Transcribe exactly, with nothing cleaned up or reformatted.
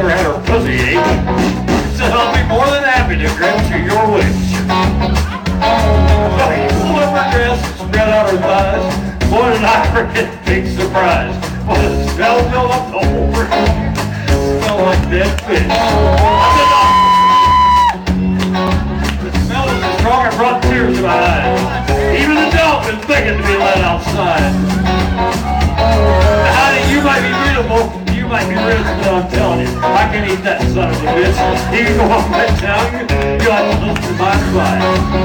ever had her pussy ache. So I'll be more than happy to grant you your wish. Pull up her dress, spread out her thighs. Boy, did I forget big surprise. Boy, the smell filled up the whole room. Smelled like dead fish. The smell was so strong it brought tears to my eyes. Even the dolphins begging to be let outside. Honey, you might be beautiful, you might be rich, but I'm telling you, I can't eat that son of a bitch. You can go on my tongue, you have to listen to my advice.